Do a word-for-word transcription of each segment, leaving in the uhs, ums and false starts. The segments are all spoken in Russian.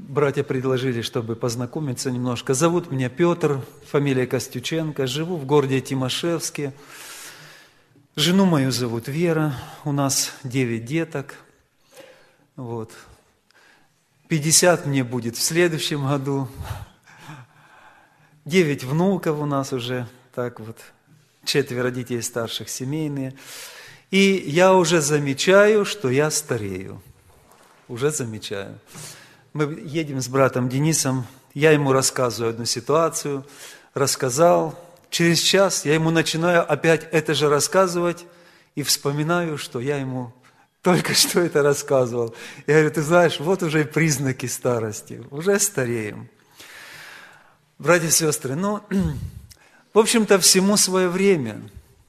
братья предложили, чтобы познакомиться немножко. Зовут меня Петр, фамилия Костюченко, живу в городе Тимошевске. Жену мою зовут Вера, у нас девять деток. Вот. пятьдесят мне будет в следующем году. Девять внуков у нас уже, так вот, четверо детей старших, семейные. И я уже замечаю, что я старею. Уже замечаю. Мы едем с братом Денисом, я ему рассказываю одну ситуацию, рассказал. Через час я ему начинаю опять это же рассказывать и вспоминаю, что я ему только что это рассказывал. Я говорю, ты знаешь, вот уже признаки старости, уже стареем. Братья и сестры, ну, в общем-то, всему свое время.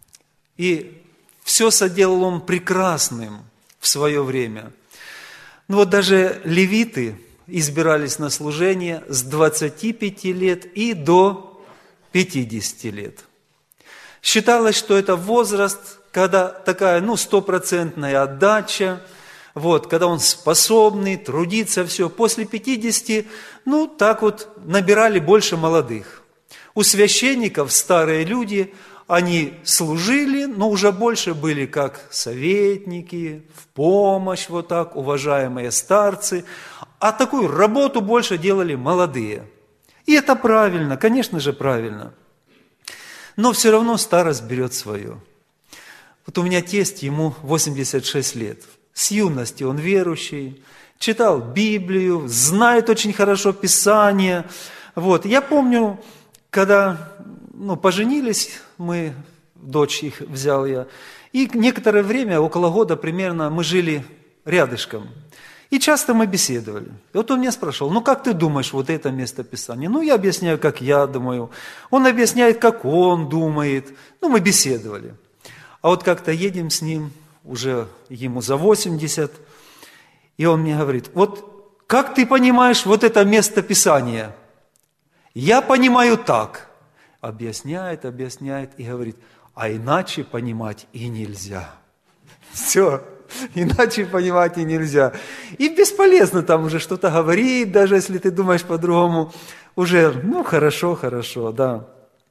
И все соделал он прекрасным в свое время. Ну вот даже левиты избирались на служение с двадцати пяти лет и до пятидесяти лет. Считалось, что это возраст, когда такая, ну, стопроцентная отдача, вот, когда он способный трудиться, все. После пятидесяти, ну, так вот, набирали больше молодых. У священников старые люди, они служили, но уже больше были как советники, в помощь, вот так, уважаемые старцы. А такую работу больше делали молодые. И это правильно, конечно же, правильно. Но все равно старость берет свое. Вот у меня тесть, ему восемьдесят шесть лет. С юности он верующий, читал Библию, знает очень хорошо Писание. Вот. Я помню, когда ну, поженились, мы, дочь их взял я, и некоторое время, около года примерно, мы жили рядышком. И часто мы беседовали. И вот он меня спрашивал, ну как ты думаешь, вот это место Писания? Ну я объясняю, как я думаю. Он объясняет, как он думает. Ну мы беседовали. А вот как-то едем с ним, уже ему за восемьдесят, и он мне говорит, вот как ты понимаешь вот это место Писания? Я понимаю так. Объясняет, объясняет и говорит, а иначе понимать и нельзя. Все. Иначе понимать и нельзя. И бесполезно там уже что-то говорить, даже если ты думаешь по-другому. Уже, ну, хорошо, хорошо, да.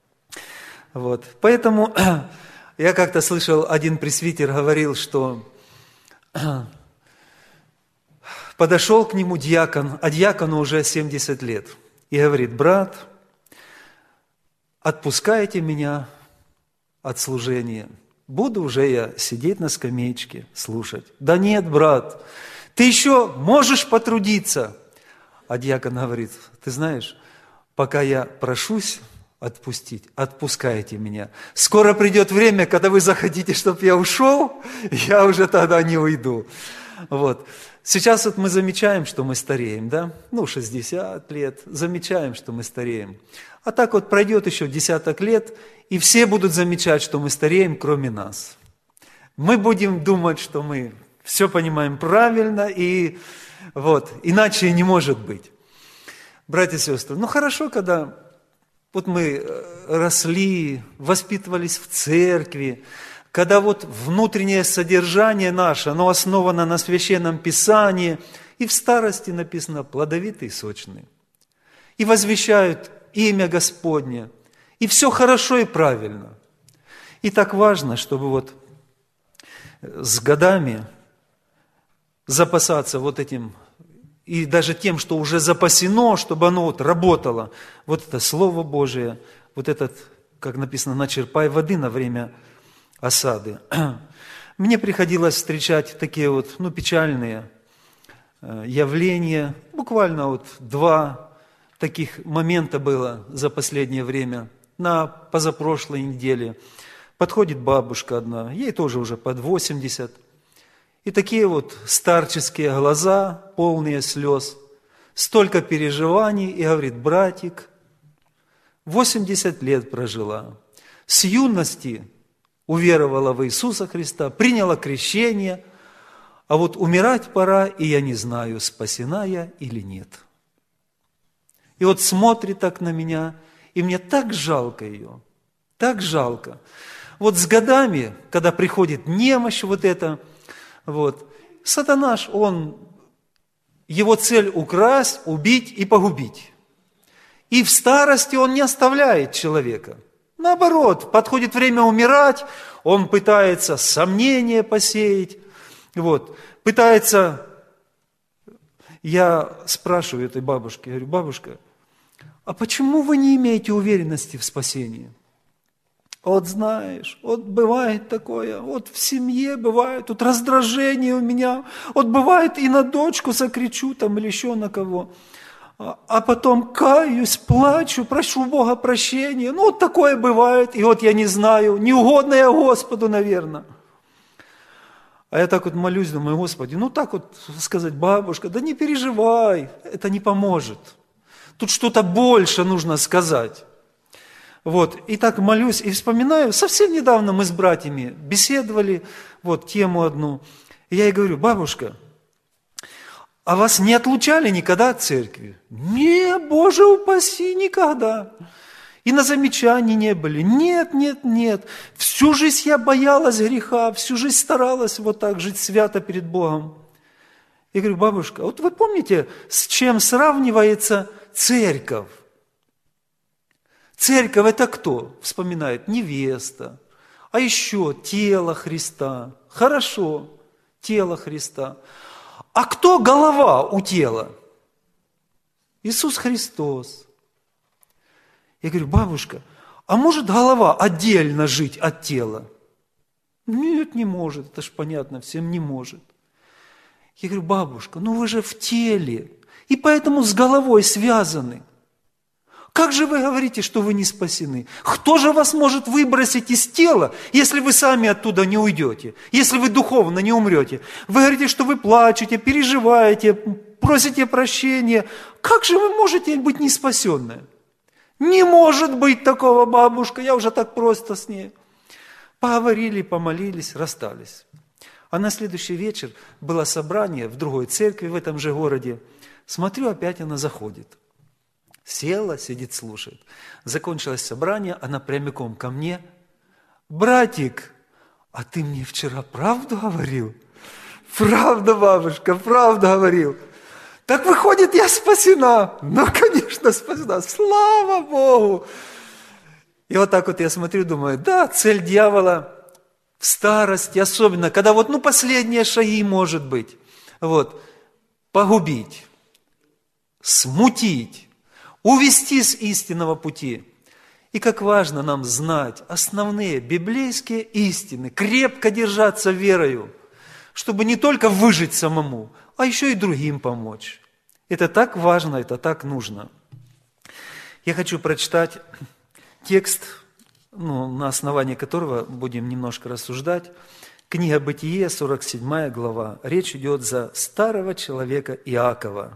Вот. Поэтому я как-то слышал, один пресвитер говорил, что подошел к нему диакон, а диакону уже семьдесят лет. И говорит, брат, отпускайте меня от служения. Буду уже я сидеть на скамеечке, слушать. Да нет, брат, ты еще можешь потрудиться. А диакон говорит, ты знаешь, пока я прошусь отпустить, отпускайте меня. Скоро придет время, когда вы захотите, чтобы я ушел, я уже тогда не уйду. Вот. Сейчас вот мы замечаем, что мы стареем, да? Ну, шестьдесят лет, замечаем, что мы стареем. А так вот пройдет еще десяток лет, и все будут замечать, что мы стареем, кроме нас. Мы будем думать, что мы все понимаем правильно, и вот, иначе не может быть. Братья и сестры, ну хорошо, когда вот мы росли, воспитывались в церкви, когда вот внутреннее содержание наше, оно основано на Священном Писании, и в старости написано плодовитый и сочный. И возвещают имя Господне, и все хорошо и правильно. И так важно, чтобы вот с годами запасаться вот этим, и даже тем, что уже запасено, чтобы оно вот работало. Вот это Слово Божие, вот этот, как написано, начерпай воды на время осады. Мне приходилось встречать такие вот, ну, печальные явления. Буквально вот два таких момента было за последнее время. На позапрошлой неделе подходит бабушка одна, ей тоже уже под восемьдесят. И такие вот старческие глаза, полные слез, столько переживаний, и говорит, братик, восемьдесят лет прожила, с юности уверовала в Иисуса Христа, приняла крещение, а вот умирать пора, и я не знаю, спасена я или нет. И вот смотрит так на меня, и мне так жалко ее, так жалко. Вот с годами, когда приходит немощь вот эта, вот, сатана ж, он его цель украсть, убить и погубить. И в старости он не оставляет человека. Наоборот, подходит время умирать, он пытается сомнения посеять, вот, пытается... Я спрашиваю этой бабушки, говорю: бабушка, а почему вы не имеете уверенности в спасении? Вот знаешь, вот бывает такое, вот в семье бывает, вот раздражение у меня, вот бывает и на дочку закричу там или еще на кого, а, а потом каюсь, плачу, прошу Бога прощения, ну вот такое бывает, и вот я не знаю, не угодно я Господу, наверное. А я так вот молюсь, думаю: Господи, ну так вот сказать: бабушка, да не переживай, это не поможет. Тут что-то больше нужно сказать. Вот, и так молюсь, и вспоминаю, совсем недавно мы с братьями беседовали, вот, тему одну. И я ей говорю: бабушка, а вас не отлучали никогда от церкви? Не, Боже упаси, никогда. И на замечании не были. Нет, нет, нет. Всю жизнь я боялась греха, всю жизнь старалась вот так жить свято перед Богом. Я говорю: бабушка, вот вы помните, с чем сравнивается церковь? Церковь – это кто? Вспоминает: невеста, а еще тело Христа. Хорошо, тело Христа. А кто голова у тела? Иисус Христос. Я говорю: бабушка, а может голова отдельно жить от тела? Нет, не может, это ж понятно, всем не может. Я говорю: бабушка, ну вы же в теле, и поэтому с головой связаны. Как же вы говорите, что вы не спасены? Кто же вас может выбросить из тела, если вы сами оттуда не уйдете, если вы духовно не умрете? Вы говорите, что вы плачете, переживаете, просите прощения. Как же вы можете быть не спасенные? Не может быть такого, бабушка, я уже так просто с ней. Поговорили, помолились, расстались. А на следующий вечер было собрание в другой церкви в этом же городе. Смотрю, опять она заходит. Села, сидит, слушает. Закончилось собрание, она прямиком ко мне: братик, а ты мне вчера правду говорил? Правда, бабушка, правду говорил. Так выходит, я спасена. Ну, конечно, спасена. Слава Богу. И вот так вот я смотрю, думаю: да, цель дьявола в старости, особенно, когда вот, ну, последние шаги, может быть, вот, погубить, смутить, увести с истинного пути. И как важно нам знать основные библейские истины, крепко держаться верою, чтобы не только выжить самому, а еще и другим помочь. Это так важно, это так нужно. Я хочу прочитать текст, ну, на основании которого будем немножко рассуждать. Книга Бытие, сорок седьмая глава. Речь идет за старого человека Иакова.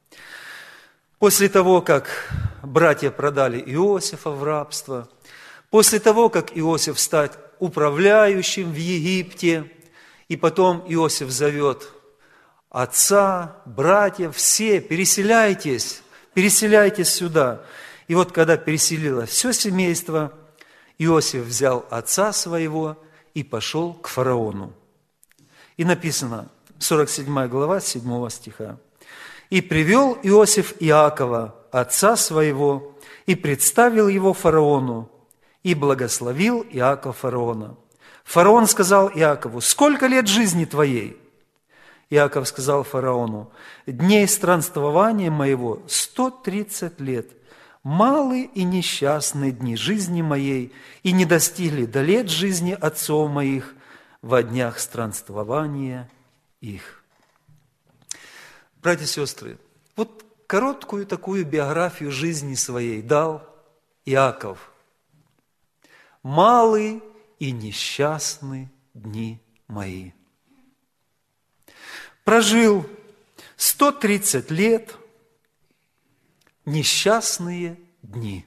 После того, как братья продали Иосифа в рабство, после того, как Иосиф стал управляющим в Египте, и потом Иосиф зовет отца, братьев, все, переселяйтесь, переселяйтесь сюда. И вот когда переселилось все семейство, Иосиф взял отца своего и пошел к фараону. И написано, сорок седьмая глава, с седьмого стиха. «И привел Иосиф Иакова, отца своего, и представил его фараону, и благословил Иаков фараона. Фараон сказал Иакову: сколько лет жизни твоей? Иаков сказал фараону: дней странствования моего сто тридцать лет. Малы и несчастны дни жизни моей, и не достигли до лет жизни отцов моих во днях странствования их». Братья и сестры, вот короткую такую биографию жизни своей дал Иаков. «Малы и несчастны дни мои». Прожил сто тридцать лет, несчастные дни.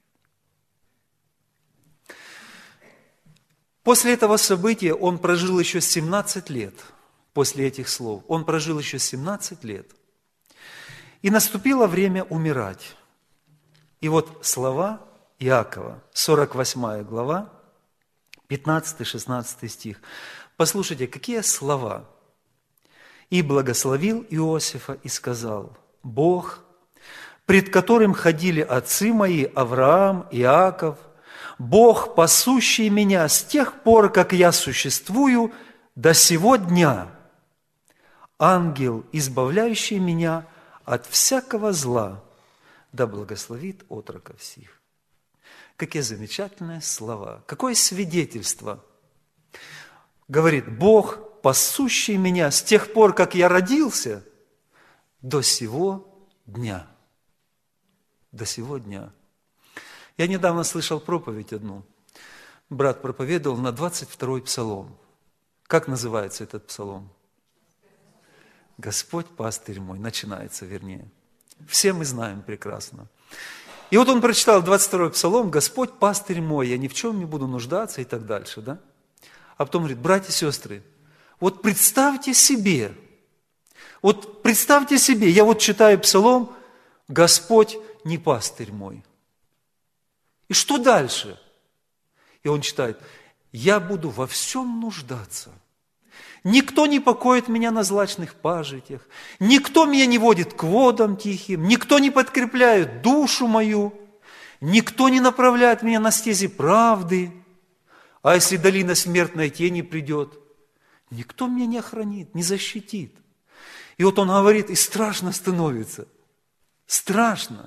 После этого события он прожил еще семнадцать лет. После этих слов он прожил еще семнадцать лет. И наступило время умирать. И вот слова Иакова, сорок восьмая глава, пятнадцатый-шестнадцатый стих. Послушайте, какие слова. и благословил Иосифа и сказал: Бог, пред которым ходили отцы мои Авраам, Иаков, Бог, пасущий меня с тех пор, как я существую, до сего дня, ангел, избавляющий меня от всякого зла, да благословит отроков сих. Какие замечательные слова, какое свидетельство. Говорит, Бог, пасущий меня с тех пор, как я родился, до сего дня. До сего дня. Я недавно слышал проповедь одну. Брат проповедовал на двадцать второй псалом. Как называется этот псалом? Господь пастырь мой, начинается вернее. Все мы знаем прекрасно. И вот он прочитал двадцать второй псалом, Господь пастырь мой, я ни в чем не буду нуждаться и так дальше, да? А потом говорит, братья и сестры, вот представьте себе, вот представьте себе, я вот читаю псалом, Господь не пастырь мой. И что дальше? И он читает, я буду во всем нуждаться. Никто не покоит меня на злачных пажитях, никто меня не водит к водам тихим, никто не подкрепляет душу мою, никто не направляет меня на стези правды. А если долина смертной тени придет, никто меня не охранит, не защитит. И вот он говорит, и страшно становится. Страшно.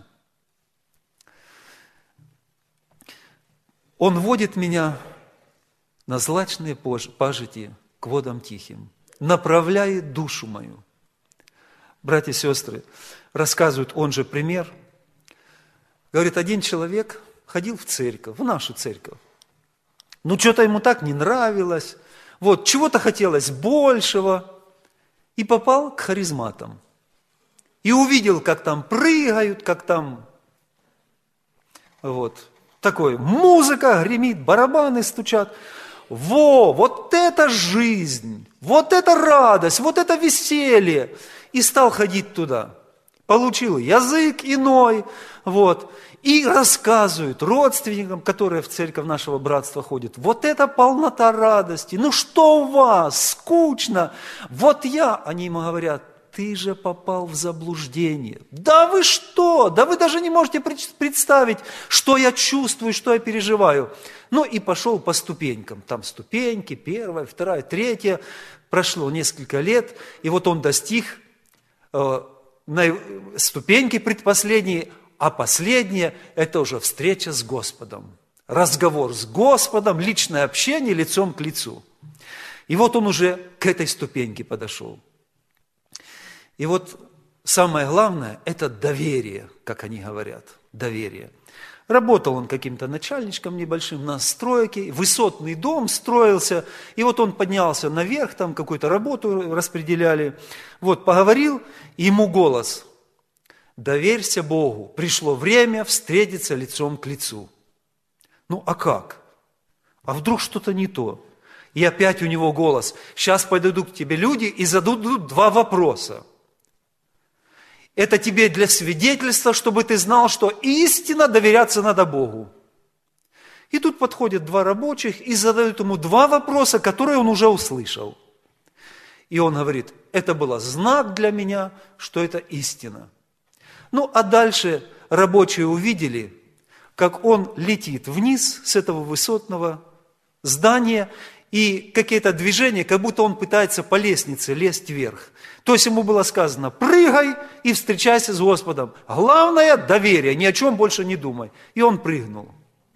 Он водит меня на злачные пажити к водам тихим, направляет душу мою. Братья и сестры, рассказывают он же пример. Говорит, один человек ходил в церковь, в нашу церковь. Ну, что-то ему так не нравилось, вот, чего-то хотелось большего, и попал к харизматам. И увидел, как там прыгают, как там, вот, такой, музыка гремит, барабаны стучат. Во, вот это жизнь, вот это радость, вот это веселье. И стал ходить туда. Получил язык иной, вот. И рассказывают родственникам, которые в церковь нашего братства ходят, вот это полнота радости. Ну что у вас, скучно. Вот я, они ему говорят, ты же попал в заблуждение. Да вы что? Да вы даже не можете представить, что я чувствую, что я переживаю. Ну и пошел по ступенькам. Там ступеньки, первая, вторая, третья. Прошло несколько лет, и вот он достиг э, на ступеньки предпоследней, а последняя – это уже встреча с Господом. Разговор с Господом, личное общение лицом к лицу. И вот он уже к этой ступеньке подошел. И вот самое главное – это доверие, как они говорят, доверие. Работал он каким-то начальничком небольшим на стройке, высотный дом строился, и вот он поднялся наверх, там какую-то работу распределяли. Вот поговорил, и ему голос: доверься Богу, пришло время встретиться лицом к лицу. Ну а как? А вдруг что-то не то? И опять у него голос: сейчас подойдут к тебе люди и зададут два вопроса. Это тебе для свидетельства, чтобы ты знал, что истинно доверяться надо Богу. И тут подходят два рабочих и задают ему два вопроса, которые он уже услышал. И он говорит, это был знак для меня, что это истина. Ну, а дальше рабочие увидели, как он летит вниз с этого высотного здания, и какие-то движения, как будто он пытается по лестнице лезть вверх. То есть ему было сказано, прыгай и встречайся с Господом. Главное – доверие, ни о чем больше не думай. И он прыгнул.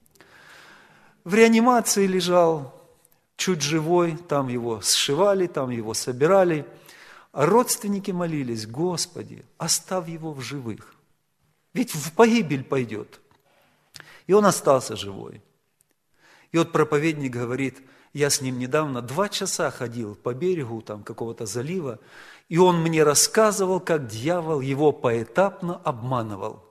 В реанимации лежал, чуть живой, там его сшивали, там его собирали. А родственники молились, Господи, оставь его в живых. Ведь в погибель пойдет. И он остался живой. И вот проповедник говорит, я с ним недавно два часа ходил по берегу там какого-то залива, и он мне рассказывал, как дьявол его поэтапно обманывал.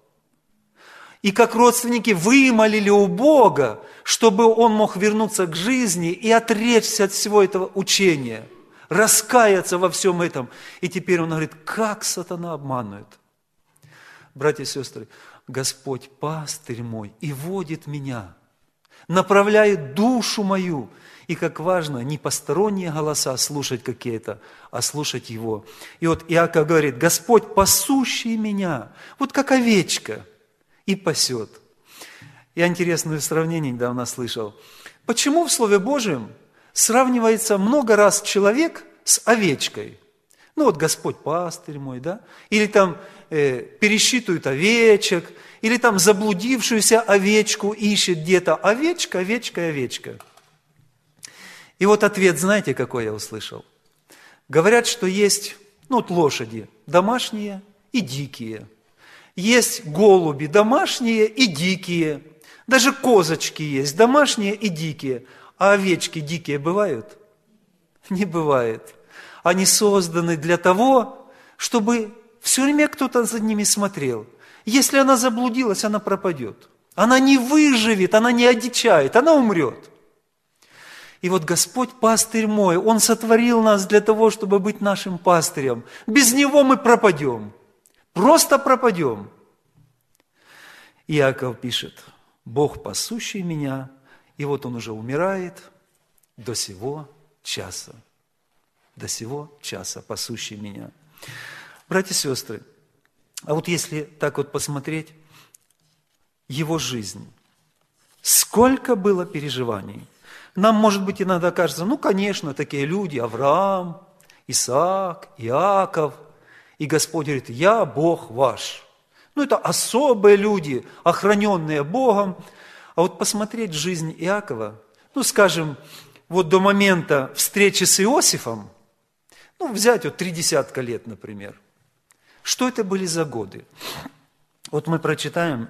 И как родственники вымолили у Бога, чтобы он мог вернуться к жизни и отречься от всего этого учения, раскаяться во всем этом. И теперь он говорит, как сатана обманывает. Братья и сестры, Господь пастырь мой и водит меня. направляет душу мою. И как важно, не посторонние голоса слушать какие-то, а слушать Его. И вот Иаков говорит: Господь, пасущий меня, вот как овечка, и пасет. Я интересное сравнение недавно слышал. Почему в Слове Божьем сравнивается много раз человек с овечкой? Ну вот Господь пастырь мой, да? Или там э, пересчитывают овечек, или там заблудившуюся овечку ищет где-то. Овечка, овечка, овечка. И вот ответ, знаете, какой я услышал? Говорят, что есть, ну вот лошади домашние и дикие. Есть голуби домашние и дикие. Даже козочки есть домашние и дикие. А овечки дикие бывают? Не бывает. Они созданы для того, чтобы все время кто-то за ними смотрел. Если она заблудилась, она пропадет. Она не выживет, она не одичает, она умрет. И вот Господь пастырь мой, Он сотворил нас для того, чтобы быть нашим пастырем. Без Него мы пропадем. Просто пропадем. Иаков пишет: Бог пасущий меня, и вот он уже умирает до сего часа. До сего часа пасущий меня. Братья и сестры, а вот если так вот посмотреть его жизнь, сколько было переживаний. Нам, может быть, иногда кажется, ну, конечно, такие люди, Авраам, Исаак, Иаков, и Господь говорит: я Бог ваш. Ну, это особые люди, охраненные Богом. А вот посмотреть жизнь Иакова, ну, скажем, вот до момента встречи с Иосифом, ну, взять вот три десятка лет, например. Что это были за годы? Вот мы прочитаем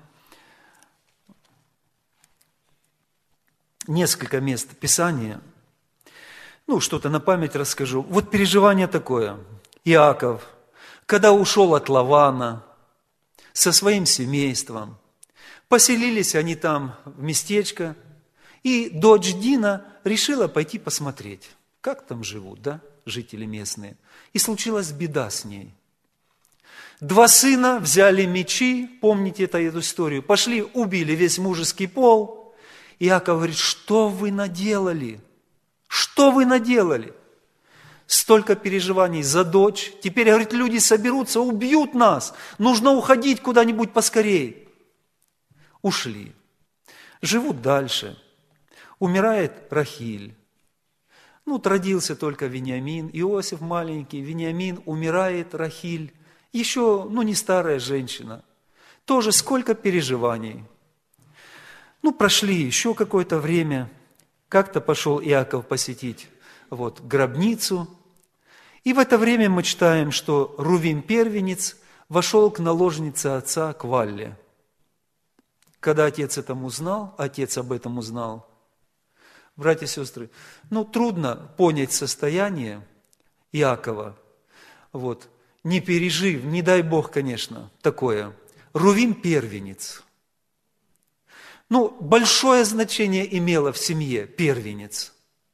несколько мест Писания, ну, что-то на память расскажу. Вот переживание такое. Иаков, когда ушел от Лавана со своим семейством, поселились они там в местечко, и дочь Дина решила пойти посмотреть, как там живут, да, жители местные. И случилась беда с ней. Два сына взяли мечи, помните это, эту историю, пошли, убили весь мужеский пол. Иаков говорит: что вы наделали? Что вы наделали? Столько переживаний за дочь. Теперь, говорит, люди соберутся, убьют нас. Нужно уходить куда-нибудь поскорее. Ушли. Живут дальше. Умирает Рахиль. Ну, родился только Вениамин. Иосиф маленький, Вениамин, умирает Рахиль. Еще, ну, не старая женщина. Тоже сколько переживаний. Ну, прошли еще какое-то время. Как-то пошел Иаков посетить вот, гробницу. И в это время мы читаем, что Рувим первенец вошел к наложнице отца, к Валле. Когда отец это узнал, отец об этом узнал, братья и сестры, ну, трудно понять состояние Иакова, вот, не пережив, не дай Бог, конечно, такое. Рувим первенец. Ну, большое значение имело в семье первенец.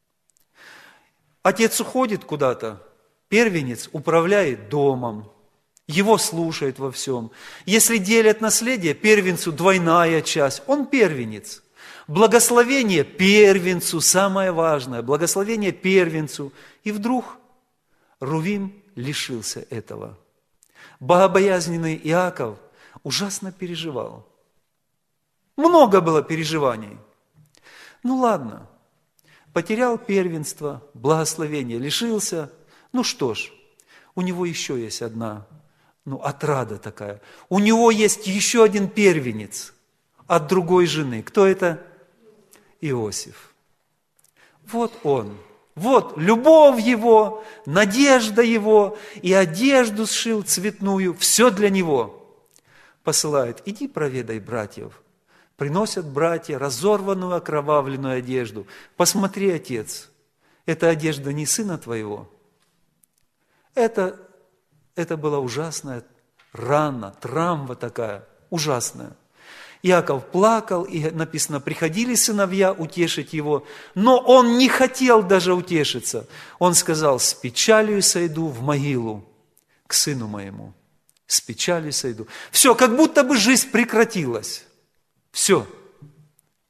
Отец уходит куда-то, первенец управляет домом, его слушают во всем. Если делят наследие, первенцу двойная часть, он первенец. Благословение первенцу, самое важное, благословение первенцу. И вдруг Рувим лишился этого. Богобоязненный Иаков ужасно переживал. Много было переживаний. Ну ладно, потерял первенство, благословение лишился. Ну что ж, у него еще есть одна, ну, отрада такая. У него есть еще один первенец от другой жены. Кто это? Иосиф. Вот он. Вот любовь его, надежда его, и одежду сшил цветную, все для него. Посылает: иди проведай братьев. Приносят братья разорванную, окровавленную одежду. Посмотри, отец, эта одежда не сына твоего. Это, это была ужасная рана, травма такая, ужасная. Иаков плакал, и написано, приходили сыновья утешить его, но он не хотел даже утешиться. Он сказал: с печалью сойду в могилу к сыну моему. С печалью сойду. Все, как будто бы жизнь прекратилась. Все.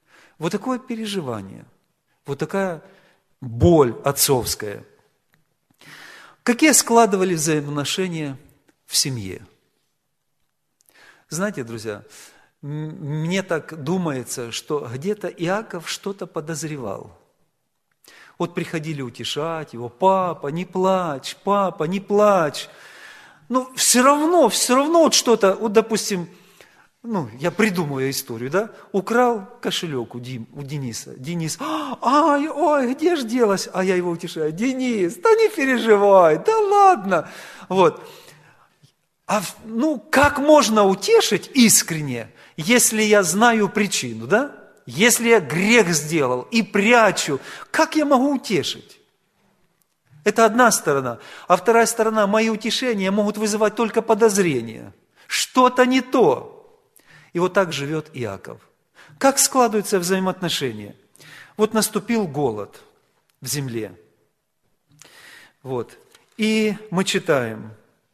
Вот такое переживание, вот такая боль отцовская. Какие складывали взаимоотношения в семье? Знаете, друзья, мне так думается, что где-то Иаков что-то подозревал. Вот приходили утешать его: папа, не плачь, папа, не плачь. Ну, все равно, все равно вот что-то, вот, допустим, ну, я придумываю историю, да, украл кошелек у, Дим, у Дениса. Денис: ай, ой, где ж делась? А я его утешаю: Денис, да не переживай, да ладно. Вот. А, ну, как можно утешить искренне, если я знаю причину, да? Если я грех сделал и прячу, как я могу утешить? Это одна сторона. А вторая сторона: мои утешения могут вызывать только подозрения. Что-то не то. И вот так живет Иаков. Как складываются взаимоотношения? Вот наступил голод в земле. Вот. И мы читаем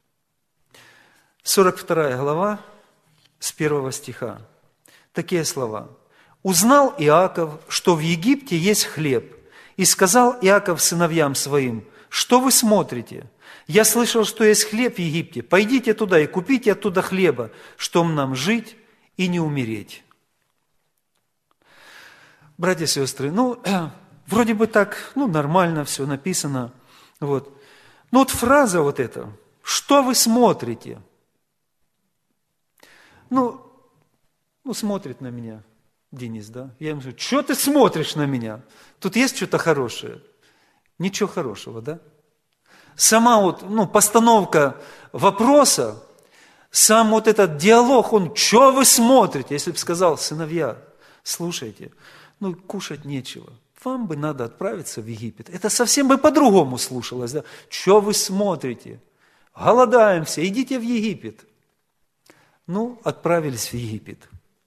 сорок вторая глава с первого стиха. Такие слова. «Узнал Иаков, что в Египте есть хлеб, и сказал Иаков сыновьям своим: что вы смотрите? Я слышал, что есть хлеб в Египте. Пойдите туда и купите оттуда хлеба, чтобы нам жить и не умереть». Братья и сестры, ну, вроде бы так, ну, нормально все написано. Вот. Но вот фраза вот эта: «что вы смотрите?» Ну, ну, смотрит на меня Денис, да? Я ему говорю: что ты смотришь на меня? Тут есть что-то хорошее? Ничего хорошего, да? Сама вот, ну, постановка вопроса, сам вот этот диалог, он: что вы смотрите? Если бы сказал: сыновья, слушайте, ну, кушать нечего, вам бы надо отправиться в Египет. Это совсем бы по-другому слушалось, да? Что вы смотрите? Голодаем все, идите в Египет. Ну, отправились в Египет.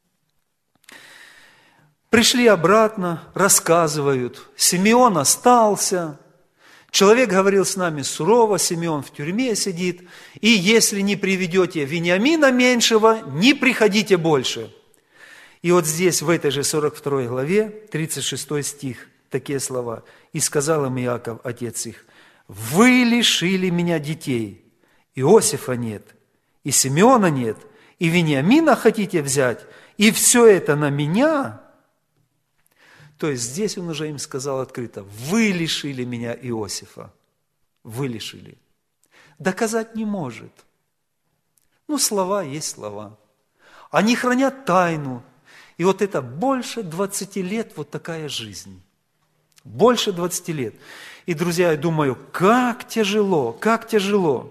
Пришли обратно, рассказывают: Симеон остался. Человек говорил с нами сурово, Симеон в тюрьме сидит, и если не приведете Вениамина меньшего, не приходите больше. И вот здесь, в этой же сорок второй главе, тридцать шестой стих, такие слова. «И сказал им Иаков, отец их: вы лишили меня детей, Иосифа нет, и Симеона нет, и Вениамина хотите взять, и все это на меня». То есть здесь он уже им сказал открыто: вы лишили меня Иосифа. Вы лишили. Доказать не может. Ну, слова есть слова. Они хранят тайну. И вот это больше двадцати лет вот такая жизнь. Больше двадцати лет. И, друзья, я думаю, как тяжело, как тяжело.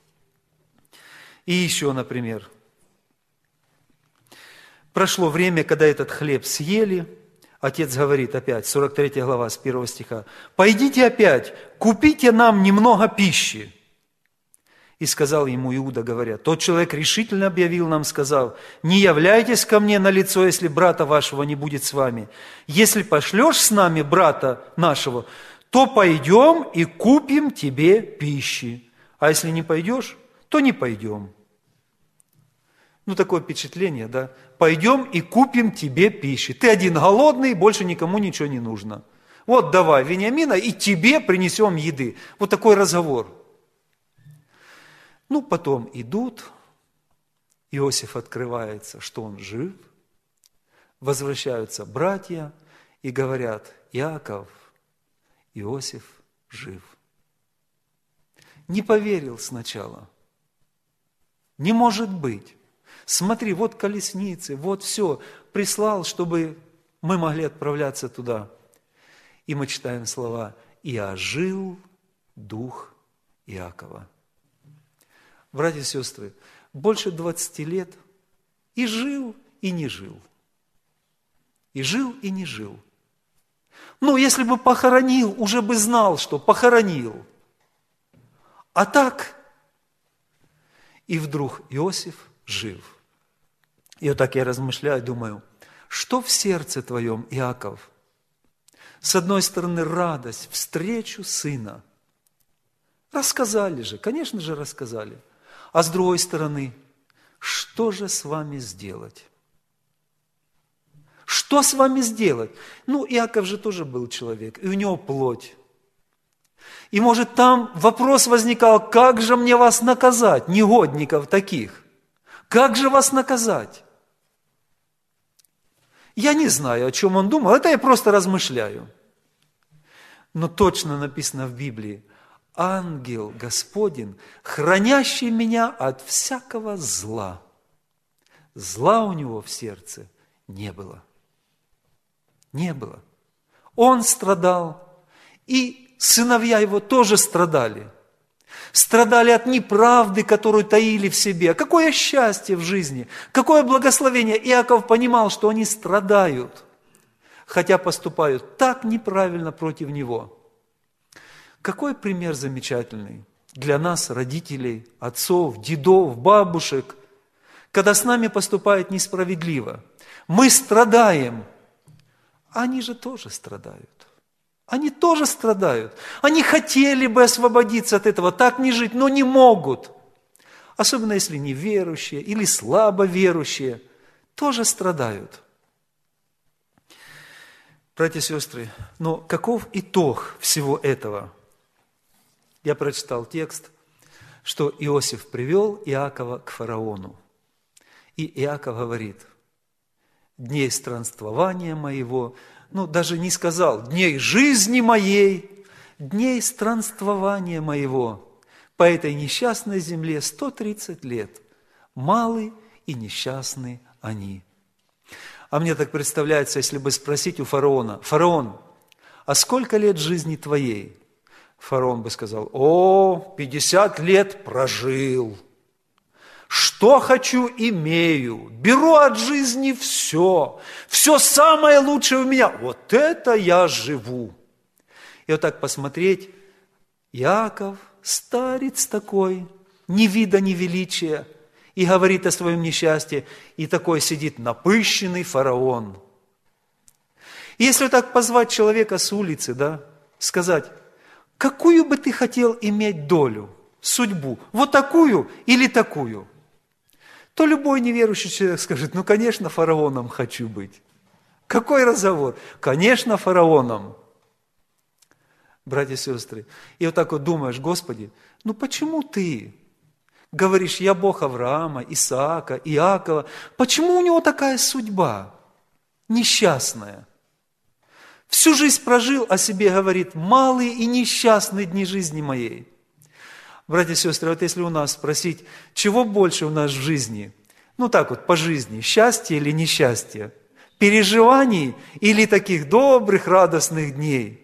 И еще, например, прошло время, когда этот хлеб съели. Отец говорит опять, сорок третья глава, с первого стиха: «Пойдите опять, купите нам немного пищи». И сказал ему Иуда, говоря: «Тот человек решительно объявил нам, сказав: не являйтесь ко мне на лицо, если брата вашего не будет с вами. Если пошлешь с нами брата нашего, то пойдем и купим тебе пищи. А если не пойдешь, то не пойдем». Ну, такое впечатление, да? «Пойдем и купим тебе пищи. Ты один голодный, больше никому ничего не нужно. Вот давай Вениамина, и тебе принесем еды». Вот такой разговор. Ну, потом идут, Иосиф открывается, что он жив. Возвращаются братья и говорят: Иаков, Иосиф жив. Не поверил сначала. Не может быть. Смотри, вот колесницы, вот все. Прислал, чтобы мы могли отправляться туда. И мы читаем слова: «И ожил дух Иакова». Братья и сестры, больше двадцати лет и жил, и не жил. И жил, и не жил. Ну, если бы похоронил, уже бы знал, что похоронил. А так, и вдруг Иосиф жив. И вот так я размышляю, думаю, что в сердце твоем, Иаков? С одной стороны, радость, встречу сына. Рассказали же, конечно же, рассказали. А с другой стороны, что же с вами сделать? Что с вами сделать? Ну, Иаков же тоже был человек, и у него плоть. И может там вопрос возникал, как же мне вас наказать, негодников таких? Как же вас наказать? Я не знаю, о чем он думал, это я просто размышляю. Но точно написано в Библии, ангел Господень, хранящий меня от всякого зла. Зла у него в сердце не было. Не было. Он страдал, и сыновья его тоже страдали. Страдали от неправды, которую таили в себе. Какое счастье в жизни, какое благословение. Иаков понимал, что они страдают, хотя поступают так неправильно против него. Какой пример замечательный для нас, родителей, отцов, дедов, бабушек, когда с нами поступают несправедливо. Мы страдаем, а они же тоже страдают. Они тоже страдают. Они хотели бы освободиться от этого, так не жить, но не могут. Особенно если неверующие или слабо верующие, тоже страдают. Братья и сестры, но каков итог всего этого? Я прочитал текст, что Иосиф привел Иакова к фараону. И Иаков говорит, дней странствования моего, ну, даже не сказал, дней жизни моей, дней странствования моего по этой несчастной земле сто тридцать лет. Малы и несчастны они. А мне так представляется, если бы спросить у фараона, фараон, а сколько лет жизни твоей? Фараон бы сказал, о, пятьдесят лет прожил. Что хочу, имею. Беру от жизни все. Все самое лучшее у меня. Вот это я живу. И вот так посмотреть, Иаков, старец такой, ни вида, ни величия, и говорит о своем несчастье, и такой сидит напыщенный фараон. И если вот так позвать человека с улицы, да, сказать, какую бы ты хотел иметь долю, судьбу, вот такую или такую, то любой неверующий человек скажет, ну, конечно, фараоном хочу быть. Какой разговор? Конечно, фараоном. Братья и сестры, и вот так вот думаешь, Господи, ну почему ты говоришь, я Бог Авраама, Исаака, Иакова, почему у него такая судьба несчастная? Всю жизнь прожил, о себе говорит, малые и несчастные дни жизни моей. Братья и сестры, вот если у нас спросить, чего больше у нас в жизни, ну так вот по жизни, счастье или несчастье, переживаний или таких добрых, радостных дней?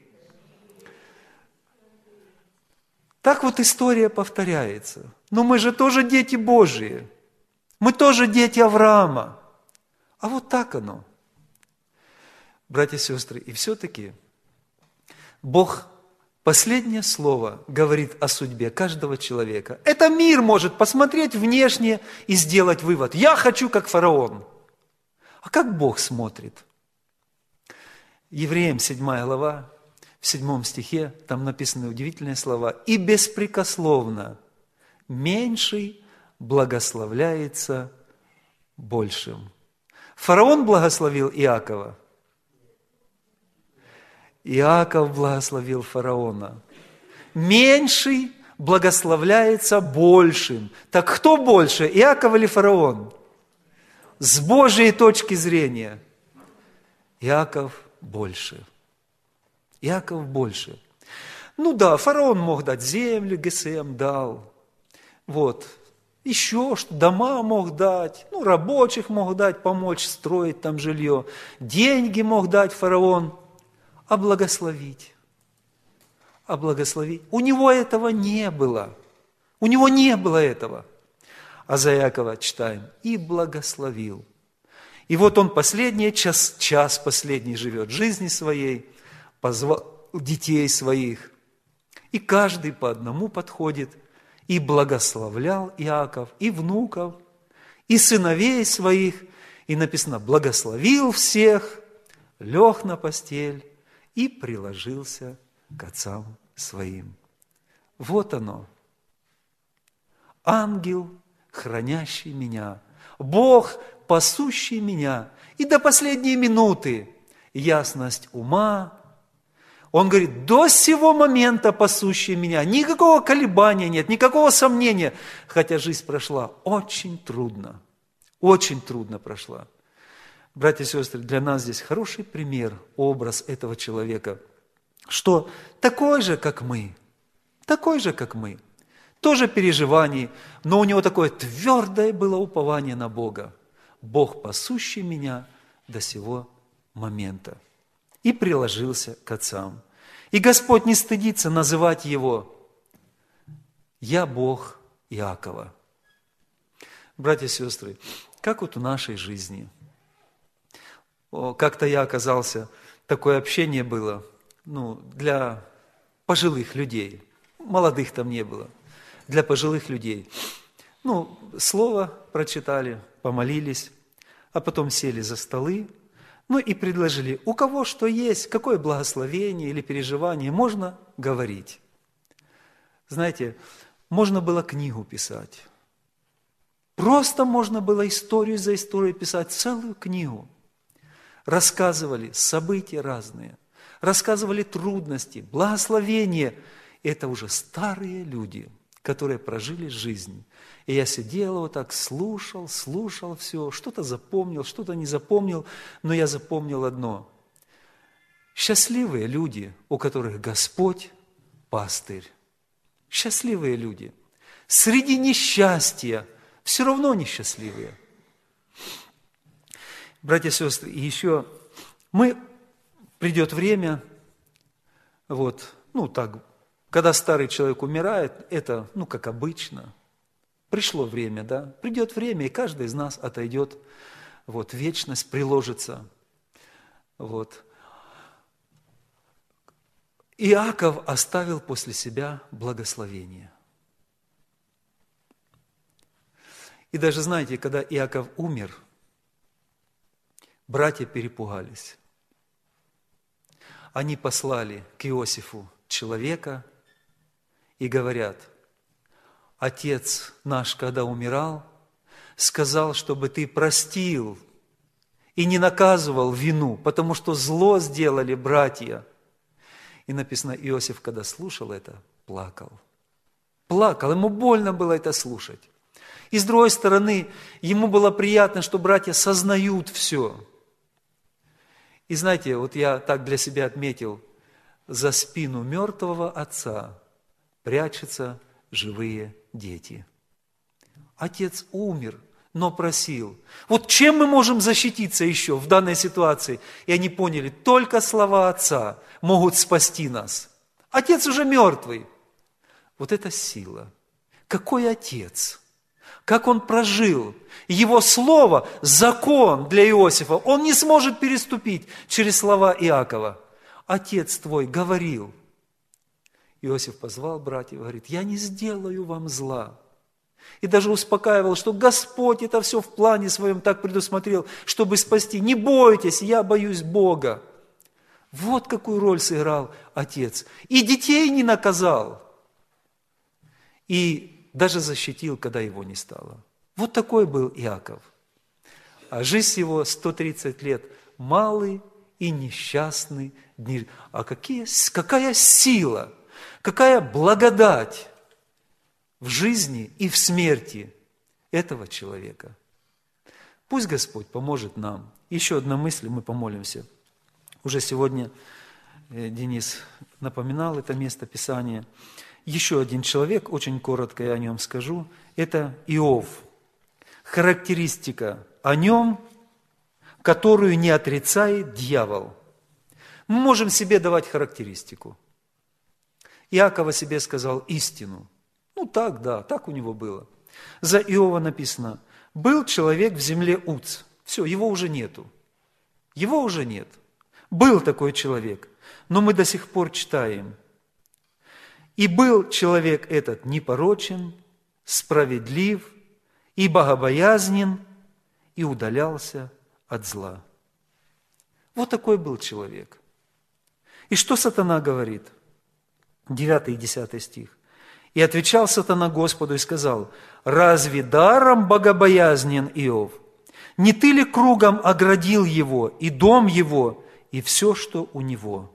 Так вот история повторяется. Но мы же тоже дети Божьи, мы тоже дети Авраама. А вот так оно. Братья и сестры, и все-таки Бог последнее слово говорит о судьбе каждого человека. Это мир может посмотреть внешне и сделать вывод. Я хочу, как фараон. А как Бог смотрит? Евреям седьмая глава, в седьмом стихе, там написаны удивительные слова. «И беспрекословно меньший благословляется большим». Фараон благословил Иакова. Иаков благословил фараона. Меньший благословляется большим. Так кто больше, Иаков или фараон? С Божьей точки зрения, Иаков больше. Иаков больше. Ну да, фараон мог дать землю, ГСМ дал. Вот. Еще что, дома мог дать, ну, рабочих мог дать, помочь строить там жилье. Деньги мог дать фараон. А благословить? А благословить? У него этого не было. У него не было этого. А за Иакова читаем. И благословил. И вот он последний час, час последний живет жизни своей, позвал детей своих. И каждый по одному подходит. И благословлял Иаков, и внуков, и сыновей своих. И написано, благословил всех, лег на постель и приложился к отцам своим. Вот оно. Ангел, хранящий меня, Бог, пасущий меня и до последней минуты ясность ума. Он говорит, до сего момента пасущий меня, никакого колебания нет, никакого сомнения, хотя жизнь прошла очень трудно, очень трудно прошла. Братья и сестры, для нас здесь хороший пример, образ этого человека, что такой же, как мы, такой же, как мы, тоже переживаний, но у него такое твердое было упование на Бога. Бог, пасущий меня до сего момента. И приложился к отцам. И Господь не стыдится называть его «Я Бог Иакова». Братья и сестры, как вот в нашей жизни. Как-то я оказался, такое общение было, ну, для пожилых людей, молодых там не было, для пожилых людей. Ну, слово прочитали, помолились, а потом сели за столы, ну и предложили, у кого что есть, какое благословение или переживание, можно говорить. Знаете, можно было книгу писать. Просто можно было историю за историей писать, целую книгу. Рассказывали события разные, рассказывали трудности, благословения. Это уже старые люди, которые прожили жизнь. И я сидел вот так, слушал, слушал все, что-то запомнил, что-то не запомнил, но я запомнил одно. Счастливые люди, у которых Господь пастырь. Счастливые люди. Среди несчастья все равно несчастливые. Братья и сестры, и еще мы, придет время, вот, ну так, когда старый человек умирает, это, ну, как обычно, пришло время, да, придет время, и каждый из нас отойдет, вот, вечность приложится, вот. Иаков оставил после себя благословение. И даже, знаете, когда Иаков умер, братья перепугались. Они послали к Иосифу человека и говорят, отец наш, когда умирал, сказал, чтобы ты простил и не наказывал вину, потому что зло сделали братья. И написано, Иосиф, когда слушал это, плакал. Плакал, ему больно было это слушать. И с другой стороны, ему было приятно, что братья сознают все. И знаете, вот я так для себя отметил, за спину мертвого отца прячутся живые дети. Отец умер, но просил. Вот чем мы можем защититься еще в данной ситуации? И они поняли, только слова отца могут спасти нас. Отец уже мертвый. Вот это сила. Какой отец? Как он прожил? Его слово – закон для Иосифа. Он не сможет переступить через слова Иакова. Отец твой говорил. Иосиф позвал братьев и говорит, я не сделаю вам зла. И даже успокаивал, что Господь это все в плане своем так предусмотрел, чтобы спасти. Не бойтесь, я боюсь Бога. Вот какую роль сыграл отец. И детей не наказал. И даже защитил, когда его не стало. Вот такой был Иаков. А жизнь его сто тридцать лет, малый и несчастный дни. А какие, какая сила, какая благодать в жизни и в смерти этого человека. Пусть Господь поможет нам. Еще одна мысль, мы помолимся. Уже сегодня Денис напоминал это место Писания. Еще один человек, очень коротко я о нем скажу, это Иов. Характеристика о нем, которую не отрицает дьявол. Мы можем себе давать характеристику. Иаков о себе сказал истину. Ну так, да, так у него было. За Иова написано, был человек в земле Уц. Все, его уже нету. Его уже нет. Был такой человек, но мы до сих пор читаем. И был человек этот непорочен, справедлив и богобоязнен, и удалялся от зла. Вот такой был человек. И что сатана говорит? девятый и десятый стих. И отвечал сатана Господу и сказал, разве даром богобоязнен Иов? Не ты ли кругом оградил его, и дом его, и все, что у него?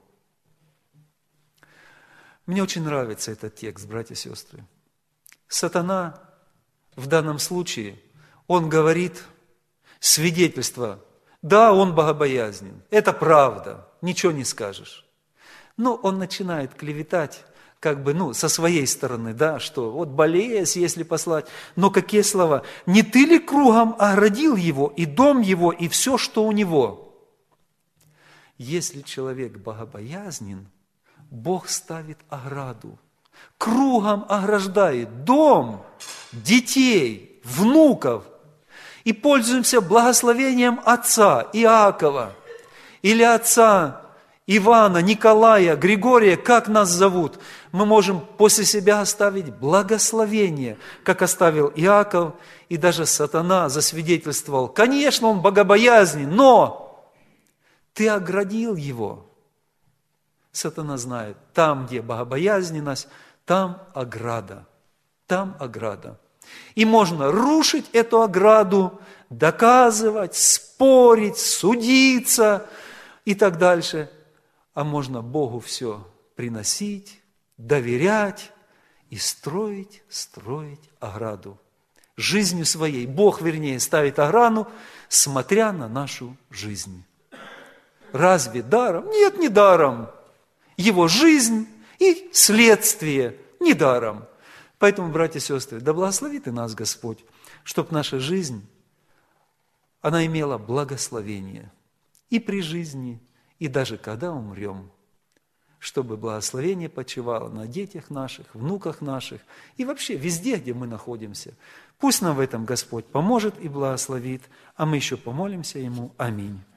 Мне очень нравится этот текст, братья и сестры. Сатана в данном случае, он говорит свидетельство. Да, он богобоязнен, это правда, ничего не скажешь. Но он начинает клеветать, как бы, ну, со своей стороны, да, что вот болезнь, если послать. Но какие слова? Не ты ли кругом оградил его, и дом его, и все, что у него? Если человек богобоязнен, Бог ставит ограду, кругом ограждает дом, детей, внуков. И пользуемся благословением отца Иакова или отца Ивана, Николая, Григория, как нас зовут. Мы можем после себя оставить благословение, как оставил Иаков, и даже сатана засвидетельствовал. Конечно, он богобоязнен, но ты оградил его. Сатана знает, там, где богобоязненность, там ограда, там ограда. И можно рушить эту ограду, доказывать, спорить, судиться и так дальше. А можно Богу все приносить, доверять и строить, строить ограду. Жизнью своей Бог, вернее, ставит ограду, смотря на нашу жизнь. Разве даром? Нет, не даром. Его жизнь и следствие не даром. Поэтому, братья и сестры, да благословит и нас Господь, чтобы наша жизнь, она имела благословение и при жизни, и даже когда умрем, чтобы благословение почивало на детях наших, внуках наших и вообще везде, где мы находимся. Пусть нам в этом Господь поможет и благословит, а мы еще помолимся Ему. Аминь.